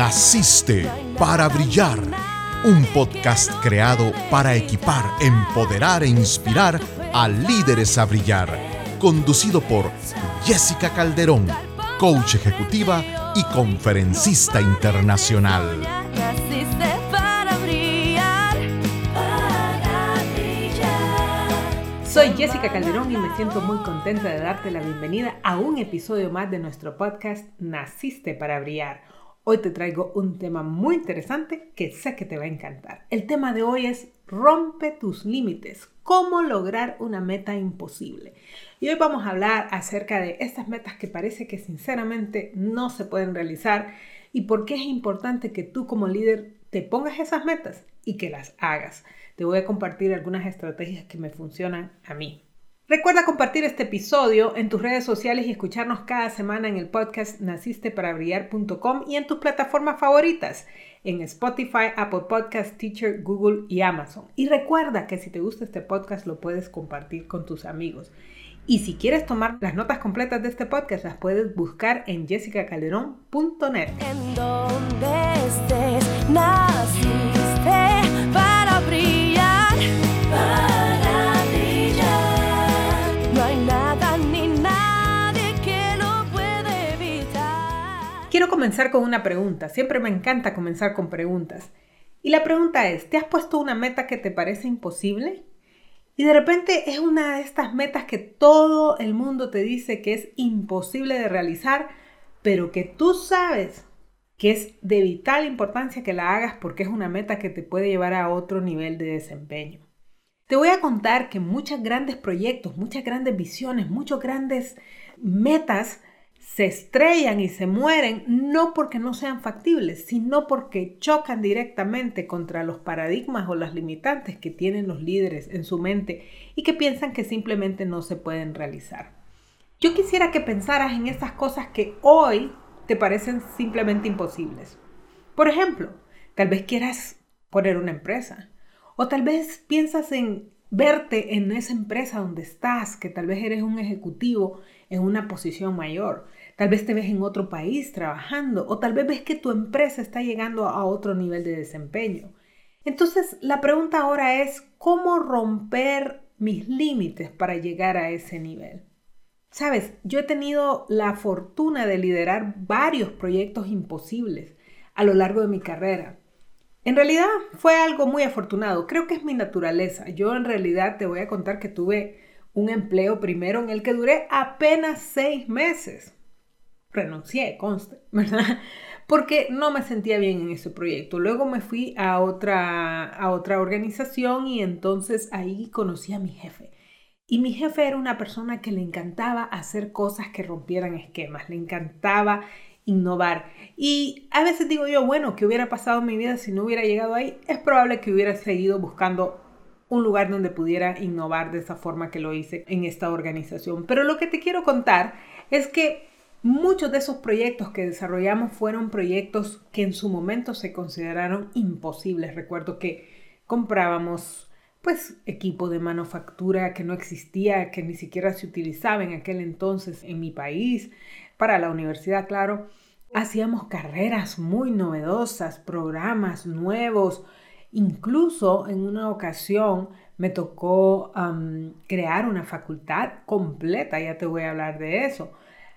Naciste para brillar. Un podcast creado para equipar, empoderar e inspirar a líderes a brillar. Conducido por Jessica Calderón, coach ejecutiva y conferencista internacional. Naciste para brillar, para brillar. Soy Jessica Calderón y me siento muy contenta de darte la bienvenida a un episodio más de nuestro podcast Naciste para brillar. Hoy te traigo un tema muy interesante que sé que te va a encantar. El tema de hoy es rompe tus límites. ¿Cómo lograr una meta imposible? Y hoy vamos a hablar acerca de estas metas que parece que sinceramente no se pueden realizar y por qué es importante que tú como líder te pongas esas metas y que las hagas. Te voy a compartir algunas estrategias que me funcionan a mí. Recuerda compartir este episodio en tus redes sociales y escucharnos cada semana en el podcast nacisteparabrillar.com y en tus plataformas favoritas, en Spotify, Apple Podcasts, Teacher, Google y Amazon. Y recuerda que si te gusta este podcast lo puedes compartir con tus amigos. Y si quieres tomar las notas completas de este podcast, las puedes buscar en jessicacalderón.net. En donde estés, naciste para brillar, para brillar. No hay nada ni nadie que lo pueda evitar. Quiero comenzar con una pregunta. Siempre me encanta comenzar con preguntas. Y la pregunta es, ¿te has puesto una meta que te parece imposible? Y de repente es una de estas metas que todo el mundo te dice que es imposible de realizar, pero que tú sabes que es de vital importancia que la hagas porque es una meta que te puede llevar a otro nivel de desempeño. Te voy a contar que muchos grandes proyectos, muchas grandes visiones, muchas grandes metas se estrellan y se mueren no porque no sean factibles, sino porque chocan directamente contra los paradigmas o las limitantes que tienen los líderes en su mente y que piensan que simplemente no se pueden realizar. Yo quisiera que pensaras en estas cosas que hoy te parecen simplemente imposibles. Por ejemplo, tal vez quieras poner una empresa o tal vez piensas en verte en esa empresa donde estás, que tal vez eres un ejecutivo en una posición mayor. Tal vez te ves en otro país trabajando o tal vez ves que tu empresa está llegando a otro nivel de desempeño. Entonces, la pregunta ahora es, ¿cómo romper mis límites para llegar a ese nivel? Sabes, yo he tenido la fortuna de liderar varios proyectos imposibles a lo largo de mi carrera. En realidad fue algo muy afortunado, creo que es mi naturaleza. Yo en realidad te voy a contar que tuve un empleo primero en el que duré apenas 6 meses. Renuncié, conste, ¿verdad? Porque no me sentía bien en ese proyecto. Luego me fui a otra organización y entonces ahí conocí a mi jefe. Y mi jefe era una persona que le encantaba hacer cosas que rompieran esquemas, le encantaba innovar. Y a veces digo yo, bueno, ¿qué hubiera pasado en mi vida si no hubiera llegado ahí? Es probable que hubiera seguido buscando un lugar donde pudiera innovar de esa forma que lo hice en esta organización. Pero lo que te quiero contar es que muchos de esos proyectos que desarrollamos fueron proyectos que en su momento se consideraron imposibles. Recuerdo que comprábamos equipo de manufactura que no existía, que ni siquiera se utilizaba en aquel entonces en mi país, para la universidad, claro. Hacíamos carreras muy novedosas, programas nuevos. Incluso en una ocasión me tocó crear una facultad completa, ya te voy a hablar de eso.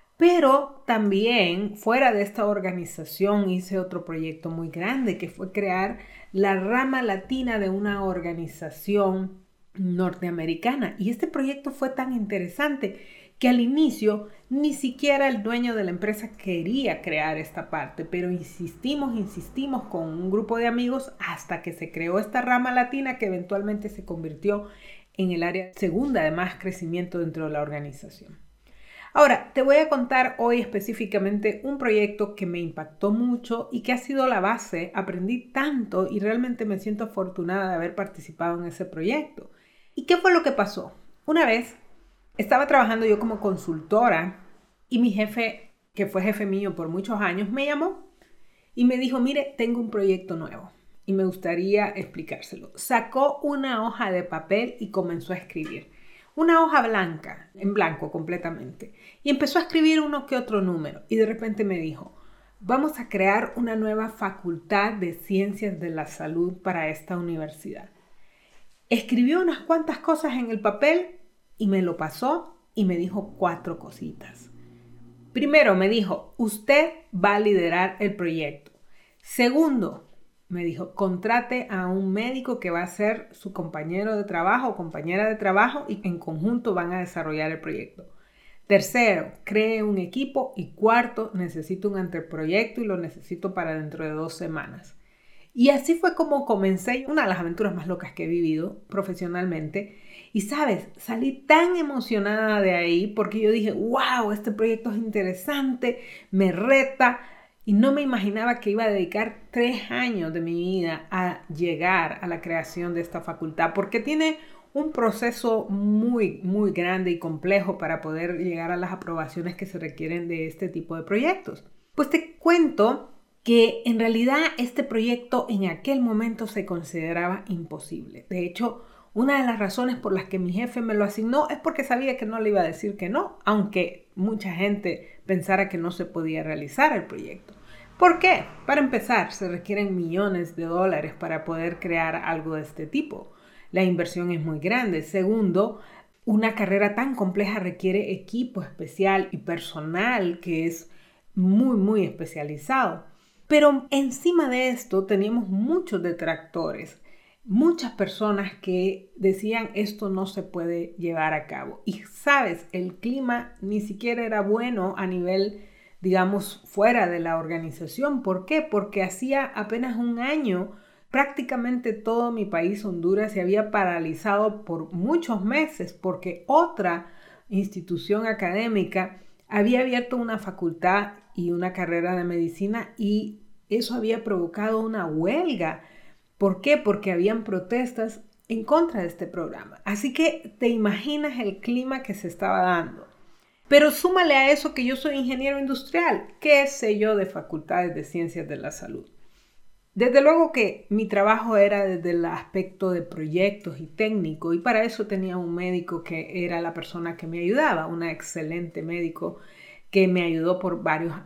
Pero también fuera de esta organización hice otro proyecto muy grande que fue crear la rama latina de una organización norteamericana. Y este proyecto fue tan interesante que al inicio ni siquiera el dueño de la empresa quería crear esta parte, pero insistimos con un grupo de amigos hasta que se creó esta rama latina que eventualmente se convirtió en el área segunda de más crecimiento dentro de la organización. Ahora, te voy a contar hoy específicamente un proyecto que me impactó mucho y que ha sido la base. Aprendí tanto y realmente me siento afortunada de haber participado en ese proyecto. ¿Y qué fue lo que pasó? Una vez estaba trabajando yo como consultora y mi jefe, que fue jefe mío por muchos años, me llamó y me dijo, mire, tengo un proyecto nuevo y me gustaría explicárselo. Sacó una hoja de papel y comenzó a escribir. Una hoja blanca, en blanco completamente. Y empezó a escribir uno que otro número. Y de repente me dijo, vamos a crear una nueva facultad de ciencias de la salud para esta universidad. Escribió unas cuantas cosas en el papel y me lo pasó y me dijo 4 cositas. Primero me dijo, usted va a liderar el proyecto. Segundo, me dijo, contrate a un médico que va a ser su compañero de trabajo o compañera de trabajo y en conjunto van a desarrollar el proyecto. Tercero, cree un equipo. Y cuarto, necesito un anteproyecto y lo necesito para dentro de 2 semanas. Y así fue como comencé una de las aventuras más locas que he vivido profesionalmente. Y sabes, salí tan emocionada de ahí porque yo dije, wow, este proyecto es interesante, me reta. Y no me imaginaba que iba a dedicar 3 años de mi vida a llegar a la creación de esta facultad, porque tiene un proceso muy, muy grande y complejo para poder llegar a las aprobaciones que se requieren de este tipo de proyectos. Pues te cuento que en realidad este proyecto en aquel momento se consideraba imposible. De hecho, una de las razones por las que mi jefe me lo asignó es porque sabía que no le iba a decir que no, aunque mucha gente pensara que no se podía realizar el proyecto. ¿Por qué? Para empezar, se requieren millones de dólares para poder crear algo de este tipo. La inversión es muy grande. Segundo, una carrera tan compleja requiere equipo especial y personal que es muy, muy especializado. Pero encima de esto teníamos muchos detractores, muchas personas que decían esto no se puede llevar a cabo. Y sabes, el clima ni siquiera era bueno a nivel, digamos, fuera de la organización. ¿Por qué? Porque hacía apenas un año prácticamente todo mi país, Honduras, se había paralizado por muchos meses porque otra institución académica había abierto una facultad y una carrera de medicina y eso había provocado una huelga. ¿Por qué? Porque habían protestas en contra de este programa. Así que te imaginas el clima que se estaba dando. Pero súmale a eso que yo soy ingeniero industrial. ¿Qué sé yo de facultades de ciencias de la salud? Desde luego que mi trabajo era desde el aspecto de proyectos y técnico y para eso tenía un médico que era la persona que me ayudaba, un excelente médico que me ayudó por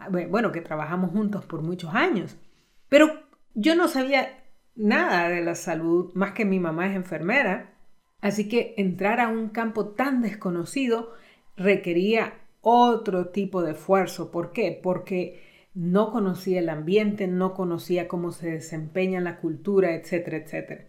que trabajamos juntos por muchos años. Pero yo no sabía nada de la salud, más que mi mamá es enfermera, así que entrar a un campo tan desconocido requería otro tipo de esfuerzo. ¿Por qué? Porque no conocía el ambiente, no conocía cómo se desempeña la cultura, etcétera, etcétera.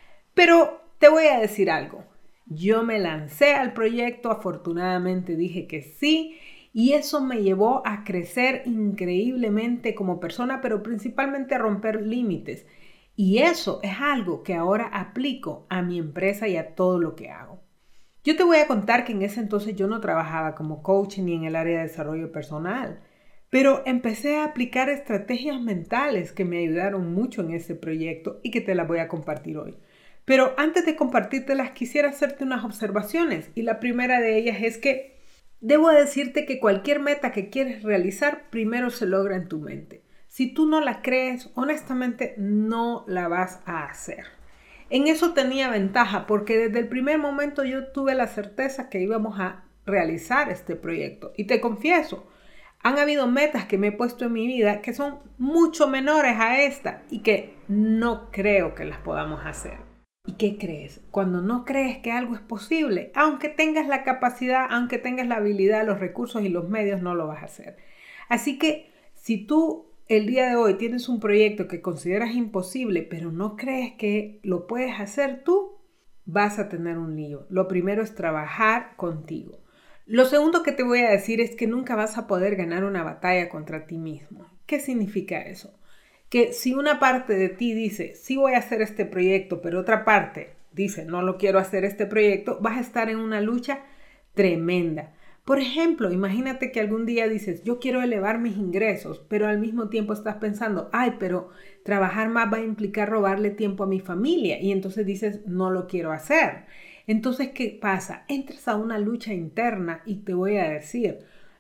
Pero te voy a decir algo. Yo me lancé al proyecto, afortunadamente dije que sí, y eso me llevó a crecer increíblemente como persona, pero principalmente a romper límites. Y eso es algo que ahora aplico a mi empresa y a todo lo que hago. Yo te voy a contar que en ese entonces yo no trabajaba como coach ni en el área de desarrollo personal. Pero empecé a aplicar estrategias mentales que me ayudaron mucho en ese proyecto y que te las voy a compartir hoy. Pero antes de compartírtelas, quisiera hacerte unas observaciones. Y la primera de ellas es que debo decirte que cualquier meta que quieres realizar, primero se logra en tu mente. Si tú no la crees, honestamente no la vas a hacer. En eso tenía ventaja porque desde el primer momento yo tuve la certeza que íbamos a realizar este proyecto. Y te confieso, han habido metas que me he puesto en mi vida que son mucho menores a esta y que no creo que las podamos hacer. ¿Y qué crees? Cuando no crees que algo es posible, aunque tengas la capacidad, aunque tengas la habilidad, los recursos y los medios, no lo vas a hacer. Así que si tú el día de hoy tienes un proyecto que consideras imposible, pero no crees que lo puedes hacer tú, vas a tener un lío. Lo primero es trabajar contigo. Lo segundo que te voy a decir es que nunca vas a poder ganar una batalla contra ti mismo. ¿Qué significa eso? Que si una parte de ti dice, sí voy a hacer este proyecto, pero otra parte dice, no lo quiero hacer este proyecto, vas a estar en una lucha tremenda. Por ejemplo, imagínate que algún día dices, yo quiero elevar mis ingresos, pero al mismo tiempo estás pensando, pero trabajar más va a implicar robarle tiempo a mi familia. Y entonces dices, no lo quiero hacer. Entonces, ¿qué pasa? Entras a una lucha interna y te voy a decir,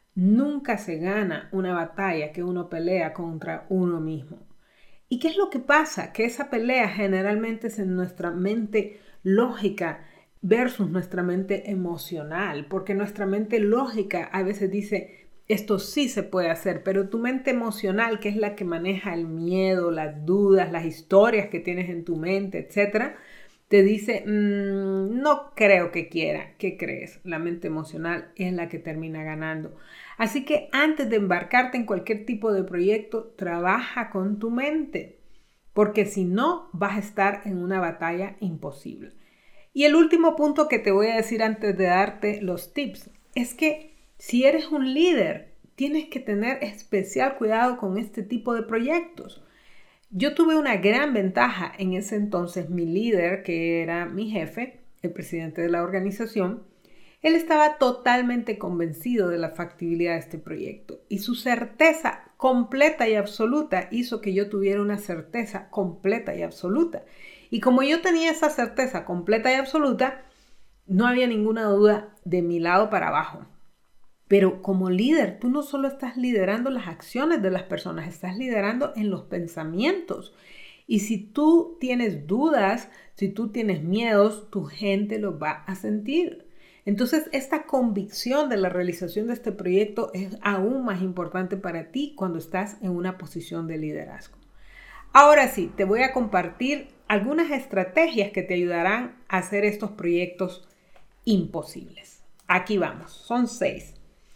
nunca se gana una batalla que uno pelea contra uno mismo. ¿Y qué es lo que pasa? Que esa pelea generalmente es en nuestra mente lógica versus nuestra mente emocional, porque nuestra mente lógica a veces dice, esto sí se puede hacer, pero tu mente emocional, que es la que maneja el miedo, las dudas, las historias que tienes en tu mente, etcétera, te dice, no creo que quiera. ¿Qué crees? La mente emocional es la que termina ganando. Así que antes de embarcarte en cualquier tipo de proyecto, trabaja con tu mente, porque si no, vas a estar en una batalla imposible. Y el último punto que te voy a decir antes de darte los tips es que si eres un líder, tienes que tener especial cuidado con este tipo de proyectos. Yo tuve una gran ventaja en ese entonces. Mi líder, que era mi jefe, el presidente de la organización, él estaba totalmente convencido de la factibilidad de este proyecto y su certeza completa y absoluta hizo que yo tuviera una certeza completa y absoluta. Y como yo tenía esa certeza completa y absoluta, no había ninguna duda de mi lado para abajo. Pero como líder, tú no solo estás liderando las acciones de las personas, estás liderando en los pensamientos. Y si tú tienes dudas, si tú tienes miedos, tu gente los va a sentir. Entonces, esta convicción de la realización de este proyecto es aún más importante para ti cuando estás en una posición de liderazgo. Ahora sí, te voy a compartir algunas estrategias que te ayudarán a hacer estos proyectos imposibles. Aquí vamos, son 6.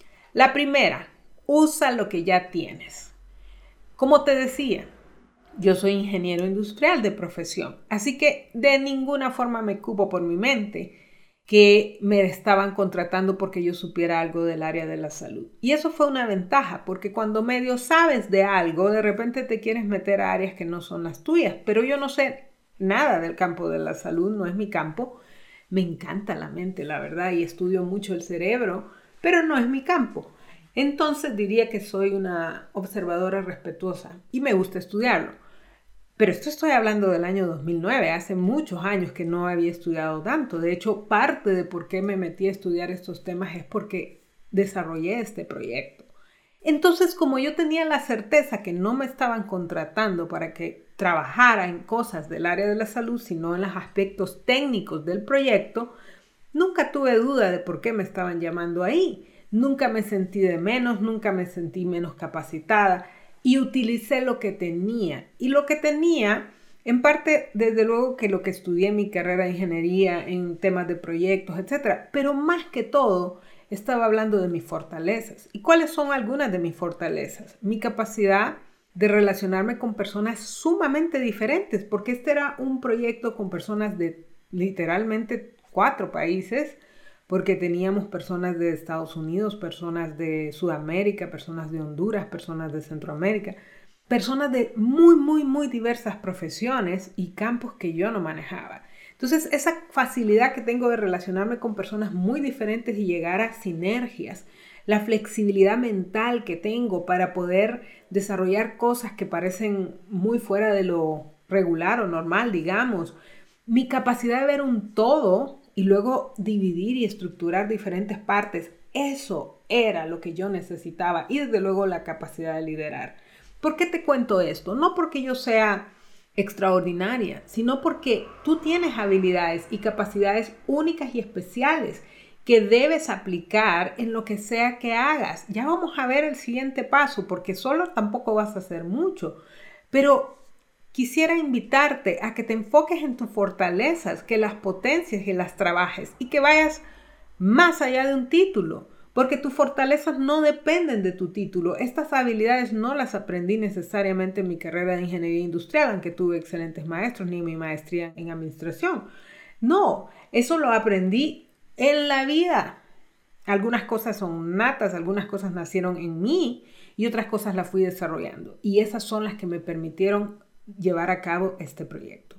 La primera, usa lo que ya tienes. Como te decía, yo soy ingeniero industrial de profesión, así que de ninguna forma me cupo por mi mente que me estaban contratando porque yo supiera algo del área de la salud. Y eso fue una ventaja, porque cuando medio sabes de algo, de repente te quieres meter a áreas que no son las tuyas. Pero yo no sé nada del campo de la salud, no es mi campo. Me encanta la mente, la verdad, y estudio mucho el cerebro, pero no es mi campo. Entonces diría que soy una observadora respetuosa y me gusta estudiarlo. Pero esto estoy hablando del año 2009, hace muchos años que no había estudiado tanto. De hecho, parte de por qué me metí a estudiar estos temas es porque desarrollé este proyecto. Entonces, como yo tenía la certeza que no me estaban contratando para que trabajara en cosas del área de la salud, sino en los aspectos técnicos del proyecto, nunca tuve duda de por qué me estaban llamando ahí. Nunca me sentí de menos, nunca me sentí menos capacitada. Y utilicé lo que tenía. Y lo que tenía, en parte, desde luego que lo que estudié en mi carrera de ingeniería, en temas de proyectos, etc. Pero más que todo, estaba hablando de mis fortalezas. ¿Y cuáles son algunas de mis fortalezas? Mi capacidad de relacionarme con personas sumamente diferentes, porque este era un proyecto con personas de literalmente 4 países, porque teníamos personas de Estados Unidos, personas de Sudamérica, personas de Honduras, personas de Centroamérica, personas de muy diversas profesiones y campos que yo no manejaba. Entonces, esa facilidad que tengo de relacionarme con personas muy diferentes y llegar a sinergias, la flexibilidad mental que tengo para poder desarrollar cosas que parecen muy fuera de lo regular o normal, digamos, mi capacidad de ver un todo y luego dividir y estructurar diferentes partes, eso era lo que yo necesitaba y desde luego la capacidad de liderar. ¿Por qué te cuento esto? No porque yo sea extraordinaria, sino porque tú tienes habilidades y capacidades únicas y especiales que debes aplicar en lo que sea que hagas. Ya vamos a ver el siguiente paso, porque solo tampoco vas a hacer mucho, pero quisiera invitarte a que te enfoques en tus fortalezas, que las potencies y las trabajes y que vayas más allá de un título, porque tus fortalezas no dependen de tu título. Estas habilidades no las aprendí necesariamente en mi carrera de ingeniería industrial, aunque tuve excelentes maestros, ni en mi maestría en administración. No, eso lo aprendí en la vida. Algunas cosas son natas, algunas cosas nacieron en mí y otras cosas las fui desarrollando. Y esas son las que me permitieron llevar a cabo este proyecto.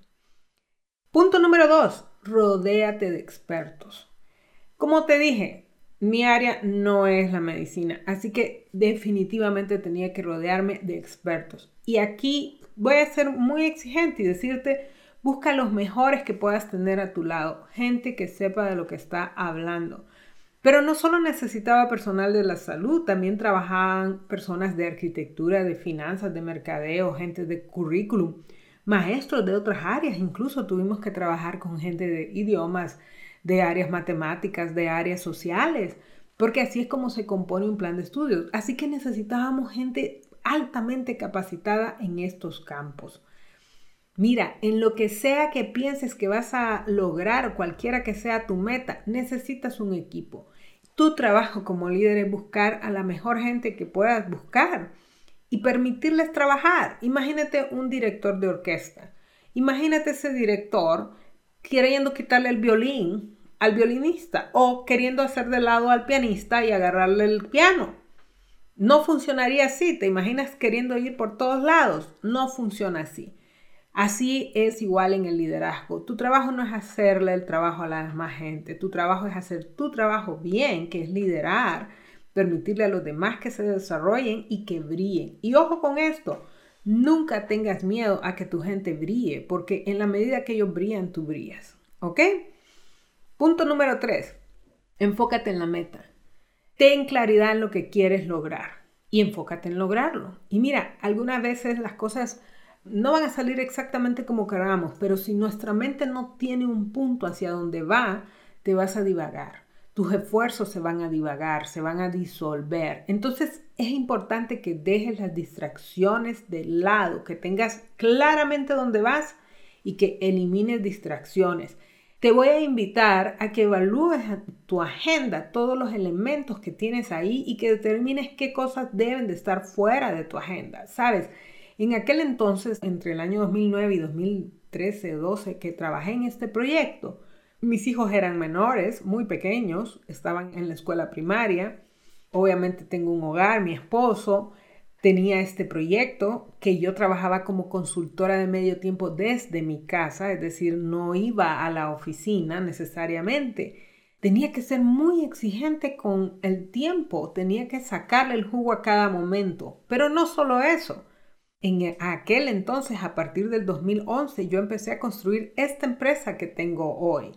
Punto número 2, rodéate de expertos. Como te dije, mi área no es la medicina, así que definitivamente tenía que rodearme de expertos. Y aquí voy a ser muy exigente y decirte, busca los mejores que puedas tener a tu lado, gente que sepa de lo que está hablando. Pero no solo necesitaba personal de la salud, también trabajaban personas de arquitectura, de finanzas, de mercadeo, gente de currículum, maestros de otras áreas. Incluso tuvimos que trabajar con gente de idiomas, de áreas matemáticas, de áreas sociales, porque así es como se compone un plan de estudios. Así que necesitábamos gente altamente capacitada en estos campos. Mira, en lo que sea que pienses que vas a lograr, cualquiera que sea tu meta, necesitas un equipo. Tu trabajo como líder es buscar a la mejor gente que puedas buscar y permitirles trabajar. Imagínate un director de orquesta. Imagínate ese director queriendo quitarle el violín al violinista o queriendo hacer de lado al pianista y agarrarle el piano. No funcionaría así. ¿Te imaginas queriendo ir por todos lados? No funciona así. Así es igual en el liderazgo. Tu trabajo no es hacerle el trabajo a la demás gente. Tu trabajo es hacer tu trabajo bien, que es liderar, permitirle a los demás que se desarrollen y que brillen. Y ojo con esto, nunca tengas miedo a que tu gente brille, porque en la medida que ellos brillan, tú brillas. ¿Ok? Punto número 3. Enfócate en la meta. Ten claridad en lo que quieres lograr y enfócate en lograrlo. Y mira, algunas veces las cosas no van a salir exactamente como queramos, pero si nuestra mente no tiene un punto hacia donde va, te vas a divagar. Tus esfuerzos se van a divagar, se van a disolver. Entonces es importante que dejes las distracciones de lado, que tengas claramente dónde vas y que elimines distracciones. Te voy a invitar a que evalúes tu agenda, todos los elementos que tienes ahí y que determines qué cosas deben de estar fuera de tu agenda. ¿Sabes? En aquel entonces, entre el año 2009 y 2013 o 12 que trabajé en este proyecto, mis hijos eran menores, muy pequeños, estaban en la escuela primaria. Obviamente tengo un hogar, mi esposo, tenía este proyecto que yo trabajaba como consultora de medio tiempo desde mi casa, es decir, no iba a la oficina necesariamente. Tenía que ser muy exigente con el tiempo, tenía que sacarle el jugo a cada momento, pero no solo eso. En aquel entonces, a partir del 2011, yo empecé a construir esta empresa que tengo hoy.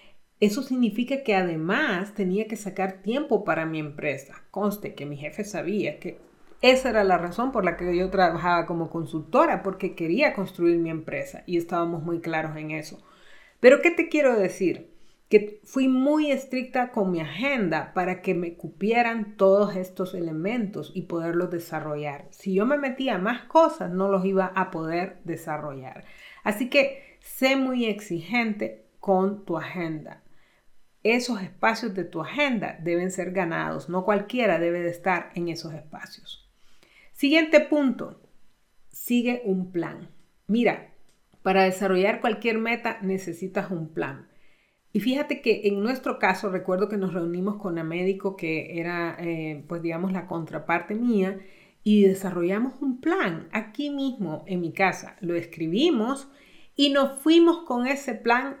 Eso significa que además tenía que sacar tiempo para mi empresa. Conste que mi jefe sabía que esa era la razón por la que yo trabajaba como consultora, porque quería construir mi empresa y estábamos muy claros en eso. Pero ¿qué te quiero decir? Que fui muy estricta con mi agenda para que me cupieran todos estos elementos y poderlos desarrollar. Si yo me metía a más cosas, no los iba a poder desarrollar. Así que sé muy exigente con tu agenda. Esos espacios de tu agenda deben ser ganados. No cualquiera debe de estar en esos espacios. Siguiente punto. Sigue un plan. Mira, para desarrollar cualquier meta necesitas un plan. Y fíjate que en nuestro caso, recuerdo que nos reunimos con una médico que era, la contraparte mía y desarrollamos un plan aquí mismo en mi casa. Lo escribimos y nos fuimos con ese plan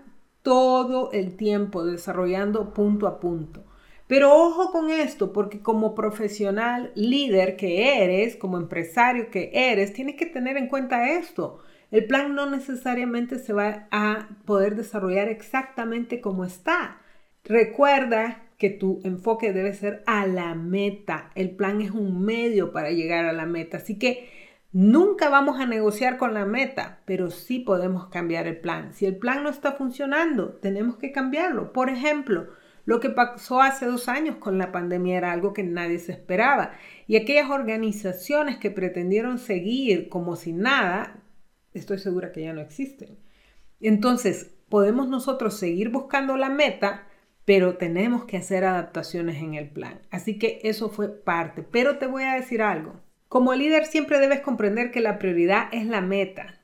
todo el tiempo desarrollando punto a punto. Pero ojo con esto, porque como profesional líder que eres, como empresario que eres, tienes que tener en cuenta esto. El plan no necesariamente se va a poder desarrollar exactamente como está. Recuerda que tu enfoque debe ser a la meta. El plan es un medio para llegar a la meta. Así que nunca vamos a negociar con la meta, pero sí podemos cambiar el plan. Si el plan no está funcionando, tenemos que cambiarlo. Por ejemplo, lo que pasó hace 2 años con la pandemia era algo que nadie se esperaba. Y aquellas organizaciones que pretendieron seguir como si nada, estoy segura que ya no existen. Entonces, podemos nosotros seguir buscando la meta, pero tenemos que hacer adaptaciones en el plan. Así que eso fue parte. Pero te voy a decir algo. Como líder siempre debes comprender que la prioridad es la meta,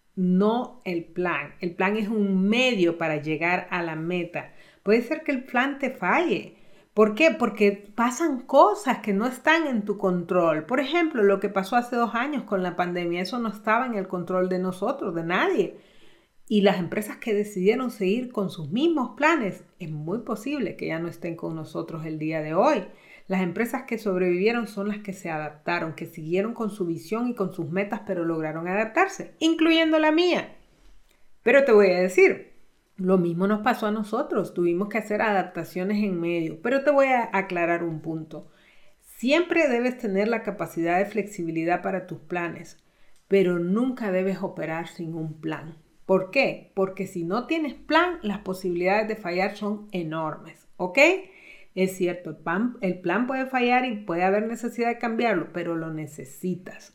no el plan. El plan es un medio para llegar a la meta. Puede ser que el plan te falle. ¿Por qué? Porque pasan cosas que no están en tu control. Por ejemplo, lo que pasó hace 2 años con la pandemia, eso no estaba en el control de nosotros, de nadie. Y las empresas que decidieron seguir con sus mismos planes, es muy posible que ya no estén con nosotros el día de hoy. Las empresas que sobrevivieron son las que se adaptaron, que siguieron con su visión y con sus metas, pero lograron adaptarse, incluyendo la mía. Pero te voy a decir, lo mismo nos pasó a nosotros, tuvimos que hacer adaptaciones en medio, pero te voy a aclarar un punto. Siempre debes tener la capacidad de flexibilidad para tus planes, pero nunca debes operar sin un plan. ¿Por qué? Porque si no tienes plan, las posibilidades de fallar son enormes, ¿ok? Es cierto, el plan puede fallar y puede haber necesidad de cambiarlo, pero lo necesitas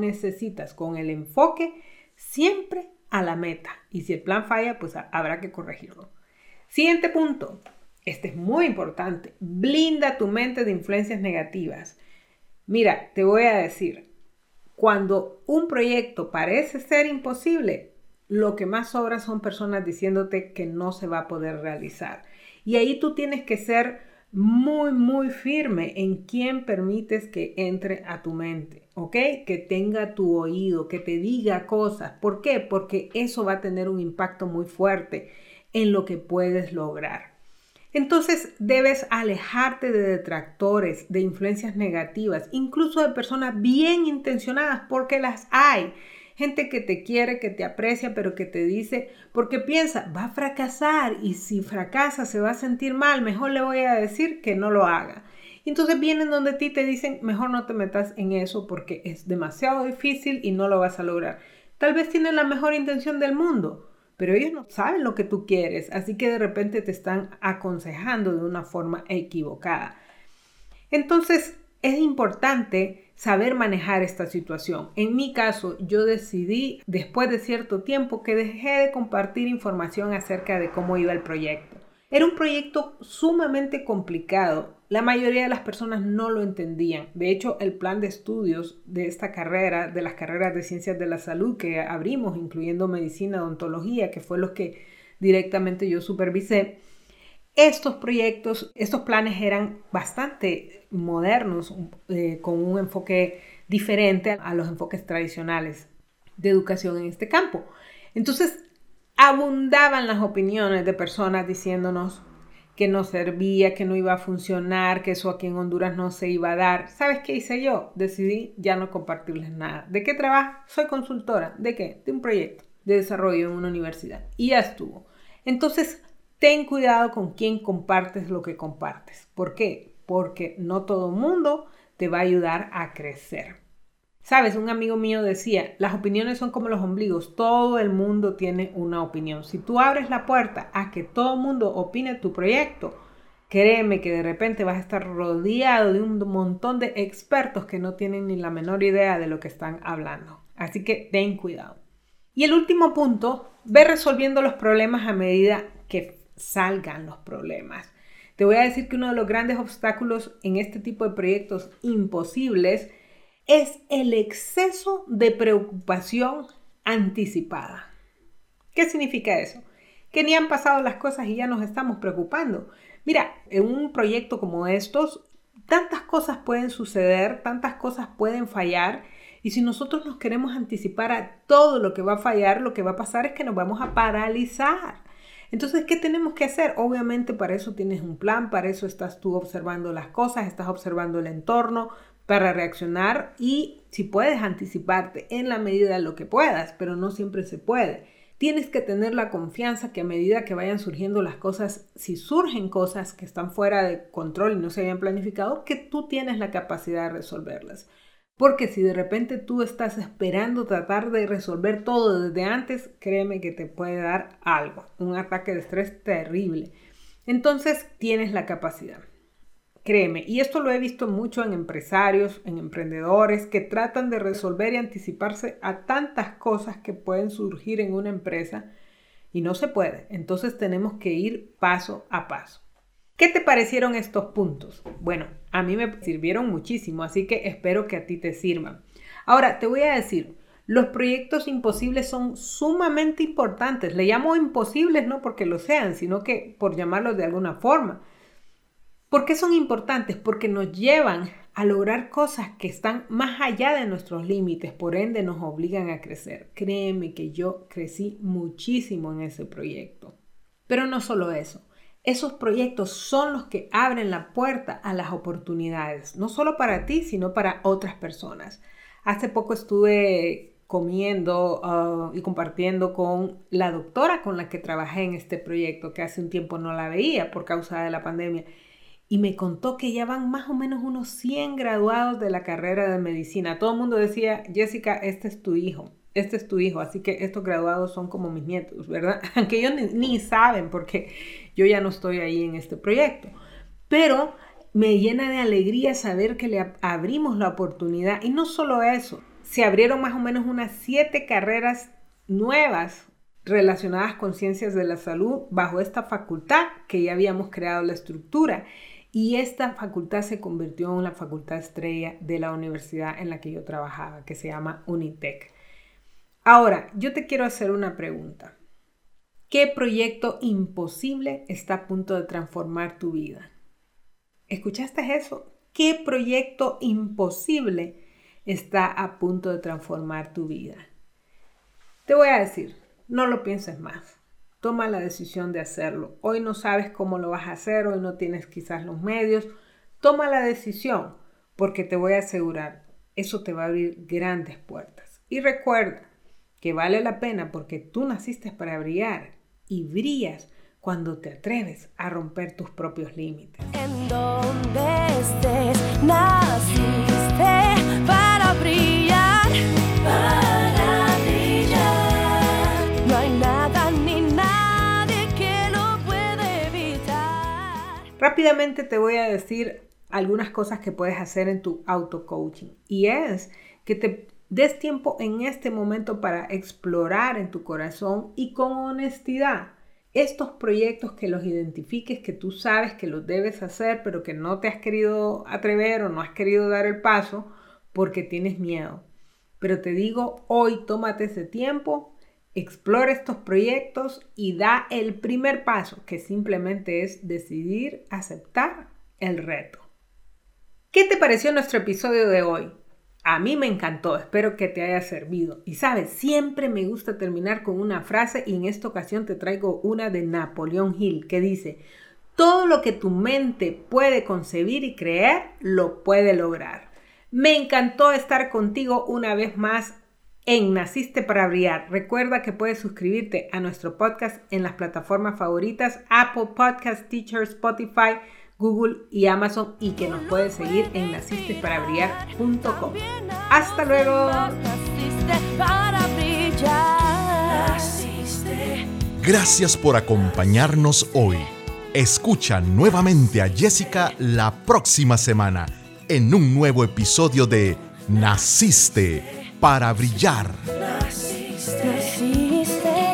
con el enfoque siempre a la meta. Y si el plan falla, pues habrá que corregirlo. Siguiente punto, este es muy importante, blinda tu mente de influencias negativas. Mira, te voy a decir, cuando un proyecto parece ser imposible, lo que más sobra son personas diciéndote que no se va a poder realizar. Y ahí tú tienes que ser muy, muy firme en quién permites que entre a tu mente, ¿ok? Que tenga tu oído, que te diga cosas. ¿Por qué? Porque eso va a tener un impacto muy fuerte en lo que puedes lograr. Entonces debes alejarte de detractores, de influencias negativas, incluso de personas bien intencionadas, porque las hay. Gente que te quiere, que te aprecia, pero que te dice, porque piensa, va a fracasar y si fracasa se va a sentir mal, mejor le voy a decir que no lo haga. Y entonces vienen donde ti te dicen, mejor no te metas en eso porque es demasiado difícil y no lo vas a lograr. Tal vez tienen la mejor intención del mundo, pero ellos no saben lo que tú quieres, así que de repente te están aconsejando de una forma equivocada. Entonces, es importante saber manejar esta situación. En mi caso, yo decidí después de cierto tiempo que dejé de compartir información acerca de cómo iba el proyecto. Era un proyecto sumamente complicado. La mayoría de las personas no lo entendían. De hecho, el plan de estudios de esta carrera, de las carreras de ciencias de la salud que abrimos, incluyendo medicina, odontología, que fue los que directamente yo supervisé, estos proyectos, estos planes eran bastante modernos, con un enfoque diferente a los enfoques tradicionales de educación en este campo. Entonces, abundaban las opiniones de personas diciéndonos que no servía, que no iba a funcionar, que eso aquí en Honduras no se iba a dar. ¿Sabes qué hice yo? Decidí ya no compartirles nada. ¿De qué trabajo? Soy consultora. ¿De qué? De un proyecto de desarrollo en una universidad. Y ya estuvo. Entonces, ten cuidado con quién compartes lo que compartes. ¿Por qué? Porque no todo el mundo te va a ayudar a crecer. Sabes, un amigo mío decía, las opiniones son como los ombligos, todo el mundo tiene una opinión. Si tú abres la puerta a que todo el mundo opine tu proyecto, créeme que de repente vas a estar rodeado de un montón de expertos que no tienen ni la menor idea de lo que están hablando. Así que ten cuidado. Y el último punto, ve resolviendo los problemas a medida que salgan los problemas. Te voy a decir que uno de los grandes obstáculos en este tipo de proyectos imposibles es el exceso de preocupación anticipada. ¿Qué significa eso? Que ni han pasado las cosas y ya nos estamos preocupando. Mira, en un proyecto como estos, tantas cosas pueden suceder, tantas cosas pueden fallar, y si nosotros nos queremos anticipar a todo lo que va a fallar, lo que va a pasar es que nos vamos a paralizar. Entonces, ¿qué tenemos que hacer? Obviamente para eso tienes un plan, para eso estás tú observando las cosas, estás observando el entorno, para reaccionar y si puedes anticiparte en la medida de lo que puedas, pero no siempre se puede. Tienes que tener la confianza que a medida que vayan surgiendo las cosas, si surgen cosas que están fuera de control y no se habían planificado, que tú tienes la capacidad de resolverlas. Porque si de repente tú estás esperando tratar de resolver todo desde antes, créeme que te puede dar algo, un ataque de estrés terrible. Entonces tienes la capacidad. Créeme, y esto lo he visto mucho en empresarios, en emprendedores que tratan de resolver y anticiparse a tantas cosas que pueden surgir en una empresa y no se puede. Entonces tenemos que ir paso a paso. ¿Qué te parecieron estos puntos? Bueno, a mí me sirvieron muchísimo, así que espero que a ti te sirvan. Ahora, te voy a decir, los proyectos imposibles son sumamente importantes. Le llamo imposibles no porque lo sean, sino que por llamarlos de alguna forma. ¿Por qué son importantes? Porque nos llevan a lograr cosas que están más allá de nuestros límites, por ende nos obligan a crecer. Créeme que yo crecí muchísimo en ese proyecto. Pero no solo eso, esos proyectos son los que abren la puerta a las oportunidades, no solo para ti, sino para otras personas. Hace poco estuve comiendo y compartiendo con la doctora con la que trabajé en este proyecto, que hace un tiempo no la veía por causa de la pandemia. Y me contó que ya van más o menos unos 100 graduados de la carrera de medicina. Todo el mundo decía, Jessica, este es tu hijo, así que estos graduados son como mis nietos, ¿verdad? Aunque ellos ni saben porque yo ya no estoy ahí en este proyecto. Pero me llena de alegría saber que le abrimos la oportunidad. Y no solo eso, se abrieron más o menos unas 7 carreras nuevas relacionadas con ciencias de la salud bajo esta facultad que ya habíamos creado la estructura. Y esta facultad se convirtió en la facultad estrella de la universidad en la que yo trabajaba, que se llama Unitec. Ahora, yo te quiero hacer una pregunta. ¿Qué proyecto imposible está a punto de transformar tu vida? ¿Escuchaste eso? ¿Qué proyecto imposible está a punto de transformar tu vida? Te voy a decir, no lo pienses más. Toma la decisión de hacerlo. Hoy no sabes cómo lo vas a hacer, hoy no tienes quizás los medios. Toma la decisión, porque te voy a asegurar, eso te va a abrir grandes puertas. Y recuerda que vale la pena porque tú naciste para brillar y brillas cuando te atreves a romper tus propios límites. En donde estés, naciste para brillar, para brillar. No hay nada ni nadie que lo puede evitar. Rápidamente te voy a decir algunas cosas que puedes hacer en tu auto-coaching. Y es que te des tiempo en este momento para explorar en tu corazón y con honestidad estos proyectos, que los identifiques, que tú sabes que los debes hacer, pero que no te has querido atrever o no has querido dar el paso porque tienes miedo. Pero te digo, hoy tómate ese tiempo, explora estos proyectos y da el primer paso, que simplemente es decidir aceptar el reto. ¿Qué te pareció nuestro episodio de hoy? A mí me encantó, espero que te haya servido. Y sabes, siempre me gusta terminar con una frase y en esta ocasión te traigo una de Napoleón Hill que dice: todo lo que tu mente puede concebir y creer, lo puede lograr. Me encantó estar contigo una vez más en Naciste para Brillar. Recuerda que puedes suscribirte a nuestro podcast en las plataformas favoritas: Apple Podcast, Teacher, Spotify, Google y Amazon, y que nos puedes seguir en nacistesparabrillar.com. ¡Hasta luego! Naciste para brillar. Naciste. Gracias por acompañarnos hoy. Escucha nuevamente a Jessica la próxima semana en un nuevo episodio de Naciste para Brillar. Naciste.